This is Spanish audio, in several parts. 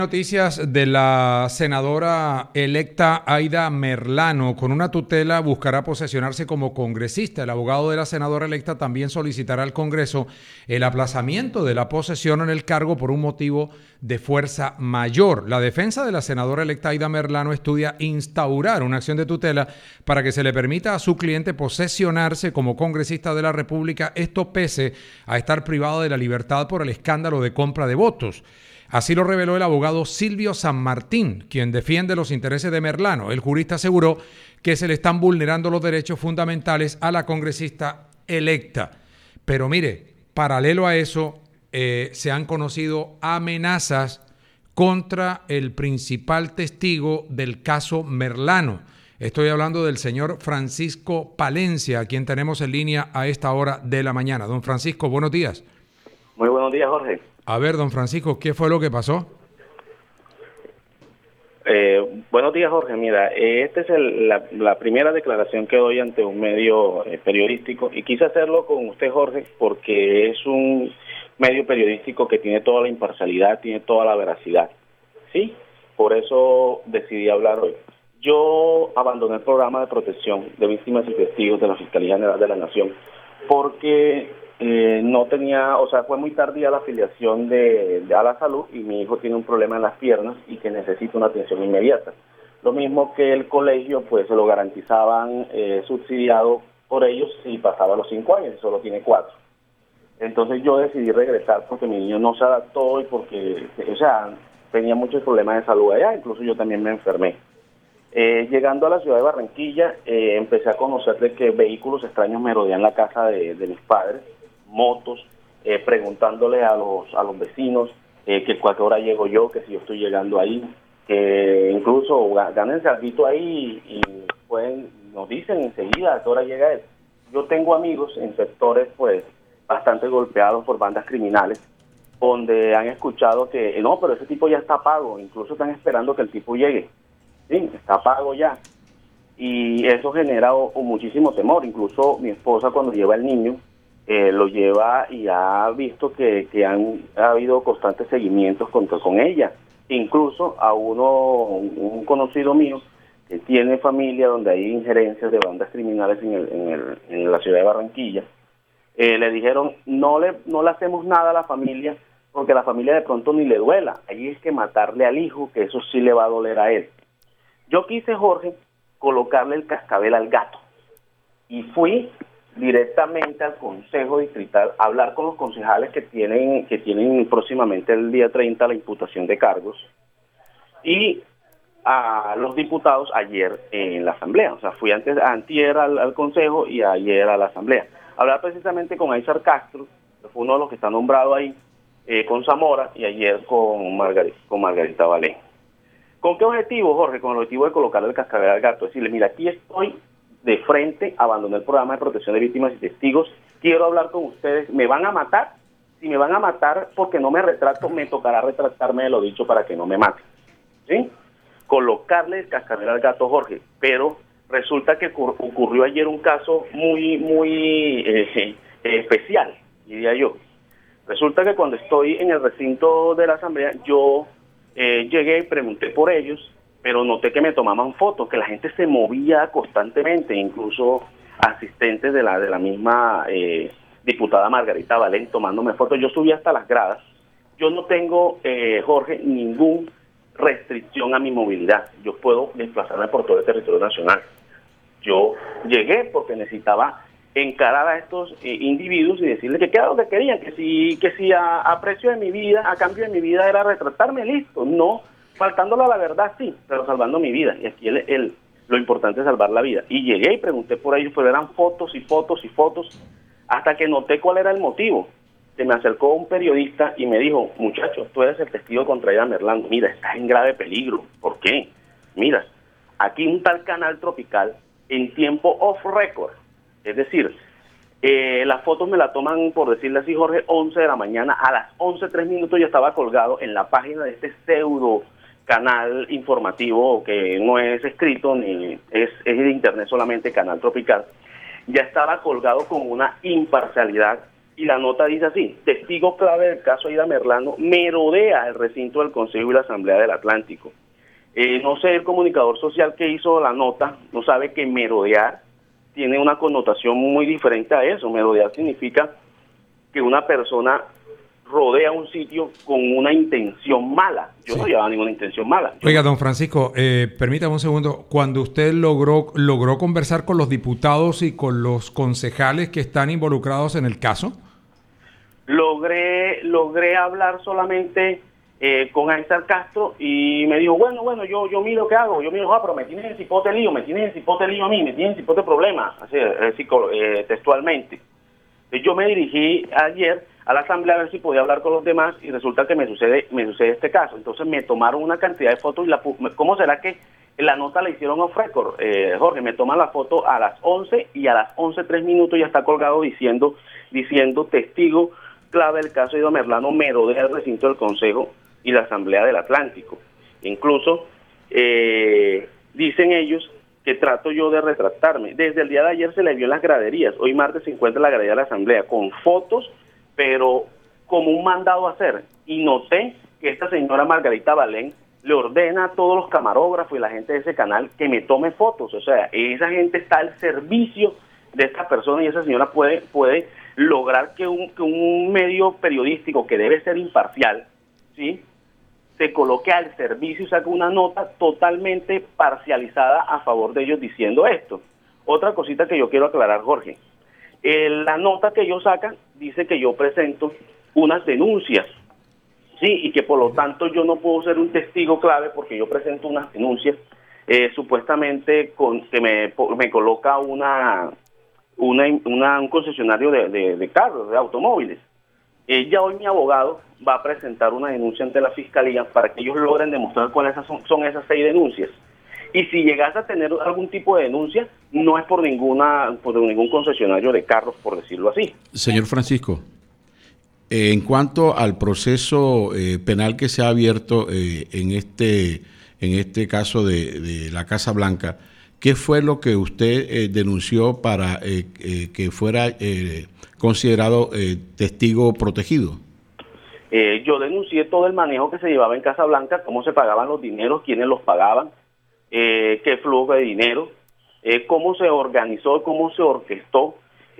Noticias de la senadora electa Aida Merlano. Con una tutela buscará posesionarse como congresista. El abogado de la senadora electa también solicitará al Congreso el aplazamiento de la posesión en el cargo por un motivo de fuerza mayor. La defensa de la senadora electa Aida Merlano estudia instaurar una acción de tutela para que se le permita a su cliente posesionarse como congresista de la República, esto pese a estar privado de la libertad por el escándalo de compra de votos. Así lo reveló el abogado Silvio San Martín, quien defiende los intereses de Merlano. El jurista aseguró que se le están vulnerando los derechos fundamentales a la congresista electa. Pero mire, paralelo a eso, se han conocido amenazas contra el principal testigo del caso Merlano. Estoy hablando del señor Francisco Palencia, a quien tenemos en línea a esta hora de la mañana. Don Francisco, buenos días. Muy buenos días, Jorge. A ver, don Francisco, ¿qué fue lo que pasó? Buenos días, Jorge. Mira, esta es la primera declaración que doy ante un medio periodístico y quise hacerlo con usted, Jorge, porque es un medio periodístico que tiene toda la imparcialidad, tiene toda la veracidad. Sí, por eso decidí hablar hoy. Yo abandoné el programa de protección de víctimas y testigos de la Fiscalía General de la Nación porque no tenía, o sea, fue muy tardía la afiliación a la salud y mi hijo tiene un problema en las piernas y que necesita una atención inmediata. Lo mismo que el colegio, pues se lo garantizaban subsidiado por ellos si pasaba los 5 años, solo tiene 4. Entonces yo decidí regresar porque mi niño no se adaptó y porque, o sea, tenía muchos problemas de salud allá, incluso yo también me enfermé. Llegando a la ciudad de Barranquilla, empecé a conocer de que vehículos extraños merodean la casa de mis padres, motos, preguntándole a los vecinos que a qué hora llego yo, que si yo estoy llegando ahí, que incluso gánense algo ahí y nos dicen enseguida a qué hora llega él. Yo tengo amigos en sectores pues bastante golpeados por bandas criminales, donde han escuchado que no, pero ese tipo ya está pago, incluso están esperando que el tipo llegue. Sí, está pago ya. Y eso genera muchísimo temor. Incluso mi esposa cuando lleva al niño, lo lleva y ha visto que ha habido constantes seguimientos con ella. Incluso a un conocido mío que tiene familia donde hay injerencias de bandas criminales en la ciudad de Barranquilla, le dijeron no le hacemos nada a la familia porque a la familia de pronto ni le duela. Ahí es que matarle al hijo, que eso sí le va a doler a él. Yo quise, Jorge, colocarle el cascabel al gato y fui directamente al Consejo Distrital a hablar con los concejales que tienen próximamente el día 30 la imputación de cargos y a los diputados ayer en la Asamblea. O sea, fui antier al Consejo y ayer a la Asamblea. Hablar precisamente con Aizar Castro, que fue uno de los que está nombrado ahí, con Zamora y ayer con Margarita Valén. ¿Con qué objetivo, Jorge? Con el objetivo de colocarle el cascabel al gato. Decirle, mira, aquí estoy de frente, abandoné el programa de protección de víctimas y testigos, quiero hablar con ustedes, ¿me van a matar? Si me van a matar porque no me retracto, me tocará retractarme de lo dicho para que no me maten. ¿Sí? Colocarle el cascabel al gato, Jorge. Pero resulta que ocurrió ayer un caso muy especial, diría yo. Resulta que cuando estoy en el recinto de la Asamblea, yo llegué y pregunté por ellos, pero noté que me tomaban fotos, que la gente se movía constantemente, incluso asistentes de la misma diputada Margarita Valén tomándome fotos. Yo subí hasta las gradas. Yo no tengo, Jorge, ninguna restricción a mi movilidad. Yo puedo desplazarme por todo el territorio nacional. Yo llegué porque necesitaba encarar a estos individuos y decirles que qué era lo que querían, que si a precio de mi vida, a cambio de mi vida era retratarme, listo, no, faltándole a la verdad sí, pero salvando mi vida, y aquí lo importante es salvar la vida. Y llegué y pregunté por ellos, pero eran fotos y fotos y fotos, hasta que noté cuál era el motivo. Se me acercó un periodista y me dijo, muchacho, tú eres el testigo contra Aida Merlano, mira, estás en grave peligro. ¿Por qué? Mira, aquí un tal Canal Tropical en tiempo off record. Es decir, las fotos me la toman, por decirle así, Jorge, 11 de la mañana. A las 11:03 ya estaba colgado en la página de este pseudo canal informativo que no es escrito ni es de internet solamente, Canal Tropical. Ya estaba colgado con una imparcialidad y la nota dice así: testigo clave del caso Aida Merlano merodea el recinto del Consejo y la Asamblea del Atlántico. No sé, el comunicador social que hizo la nota no sabe que merodear tiene una connotación muy diferente a eso. Merodear significa que una persona rodea un sitio con una intención mala. Yo no llevaba ninguna intención mala. Oiga, don Francisco, permítame un segundo. Cuando usted logró conversar con los diputados y con los concejales que están involucrados en el caso. Logré hablar solamente con Aizar Castro y me dijo, bueno, yo miro qué hago. Yo miro, pero me tienes en cipote lío, me tienes en cipote lío a mí, me tienes en cipote problema, así, textualmente. Yo me dirigí ayer a la asamblea a ver si podía hablar con los demás y resulta que me sucede este caso. Entonces me tomaron una cantidad de fotos y ¿cómo será que la nota la hicieron off record? Jorge, me toman la foto a las 11 y a las 11:03 ya está colgado diciendo testigo clave del caso Aida Merlano merodea el recinto del Consejo y la Asamblea del Atlántico. Incluso dicen ellos que trato yo de retractarme. Desde el día de ayer se le vio en las graderías. Hoy martes se encuentra en la gradería de la Asamblea con fotos, pero como un mandado a hacer. Y noté que esta señora Margarita Balén le ordena a todos los camarógrafos y la gente de ese canal que me tome fotos. O sea, esa gente está al servicio de esta persona y esa señora puede lograr que un medio periodístico que debe ser imparcial, ¿sí?, se coloque al servicio y saque una nota totalmente parcializada a favor de ellos diciendo esto. Otra cosita que yo quiero aclarar, Jorge. La nota que ellos sacan dice que yo presento unas denuncias, sí, y que por lo tanto yo no puedo ser un testigo clave porque yo presento unas denuncias, supuestamente que me coloca un concesionario de carros, de automóviles. Ya hoy mi abogado va a presentar una denuncia ante la Fiscalía para que ellos logren demostrar cuáles son esas 6 denuncias. Y si llegase a tener algún tipo de denuncia, no es por ningún concesionario de carros, por decirlo así. Señor Francisco, en cuanto al proceso penal que se ha abierto en este caso de la Casa Blanca, ¿qué fue lo que usted denunció para que fuera considerado testigo protegido? Yo denuncié todo el manejo que se llevaba en Casa Blanca, cómo se pagaban los dineros, quiénes los pagaban, qué flujo de dinero, cómo se organizó, cómo se orquestó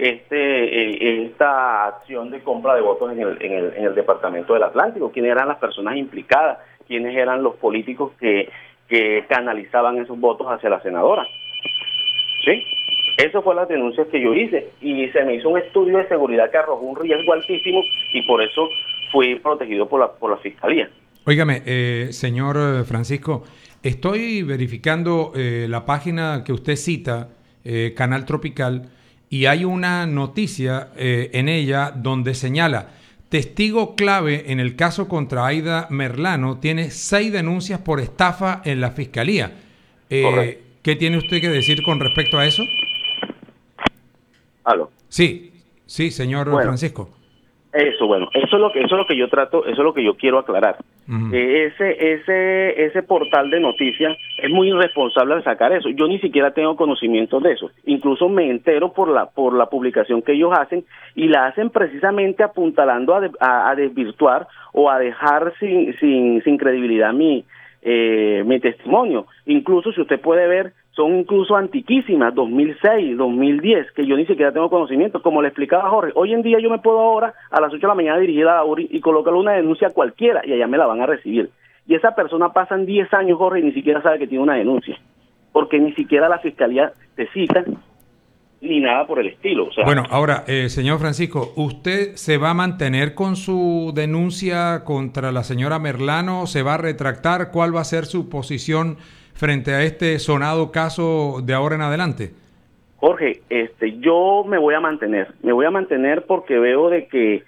esta acción de compra de votos en el departamento del Atlántico, quiénes eran las personas implicadas, quiénes eran los políticos que canalizaban esos votos hacia la senadora. ¿Sí? Eso fue las denuncias que yo hice y se me hizo un estudio de seguridad que arrojó un riesgo altísimo y por eso fui protegido por la Fiscalía. Óigame, señor Francisco, estoy verificando la página que usted cita, Canal Tropical, y hay una noticia en ella donde señala: testigo clave en el caso contra Aida Merlano tiene 6 denuncias por estafa en la Fiscalía. ¿Qué tiene usted que decir con respecto a eso? ¿Aló? Sí, señor Francisco. Eso es lo que yo trato, eso es lo que yo quiero aclarar. Uh-huh. Ese portal de noticias es muy irresponsable al sacar eso. Yo ni siquiera tengo conocimiento de eso. Incluso me entero por la publicación que ellos hacen y la hacen precisamente apuntalando a desvirtuar o a dejar sin credibilidad mi testimonio. Incluso si usted puede ver, son incluso antiquísimas, 2006, 2010, que yo ni siquiera tengo conocimiento. Como le explicaba Jorge, hoy en día yo me puedo ahora a las 8 de la mañana dirigir a la URI y colocarle una denuncia a cualquiera y allá me la van a recibir. Y esa persona pasan 10 años, Jorge, y ni siquiera sabe que tiene una denuncia, porque ni siquiera la Fiscalía te cita ni nada por el estilo. O sea, bueno, ahora, señor Francisco, ¿usted se va a mantener con su denuncia contra la señora Merlano? ¿Se va a retractar? ¿Cuál va a ser su posición frente a este sonado caso de ahora en adelante? Jorge, yo me voy a mantener porque veo de que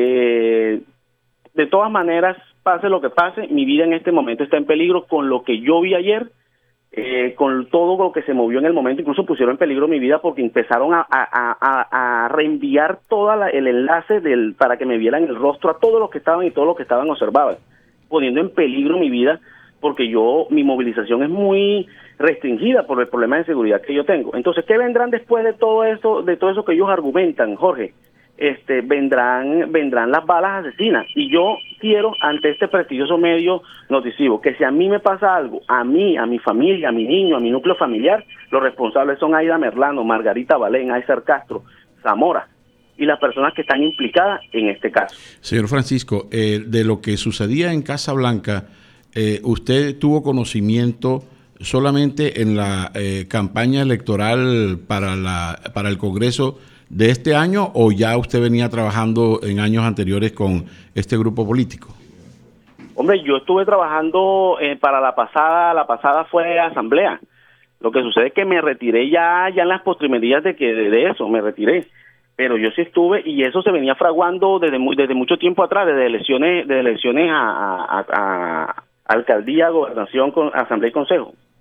de todas maneras, pase lo que pase, mi vida en este momento está en peligro con lo que yo vi ayer, con todo lo que se movió en el momento. Incluso pusieron en peligro mi vida porque empezaron a reenviar todo el enlace para que me vieran el rostro a todos los que estaban y todos los que estaban observaban, poniendo en peligro mi vida, porque mi movilización es muy restringida por el problema de seguridad que yo tengo. Entonces, ¿qué vendrán después de todo eso que ellos argumentan, Jorge? vendrán las balas asesinas. Y yo quiero, ante este prestigioso medio noticivo, que si a mí me pasa algo, a mí, a mi familia, a mi niño, a mi núcleo familiar, los responsables son Aida Merlano, Margarita Valén, Aizar Castro, Zamora y las personas que están implicadas en este caso. Señor Francisco, de lo que sucedía en Casa Blanca, ¿usted tuvo conocimiento solamente en la campaña electoral para el Congreso de este año, o ya usted venía trabajando en años anteriores con este grupo político? Hombre, yo estuve trabajando para la pasada fue asamblea. Lo que sucede es que me retiré ya en las postrimerías de eso, me retiré. Pero yo sí estuve, y eso se venía fraguando desde mucho tiempo atrás, desde elecciones a alcaldía, gobernación, asamblea y consejo.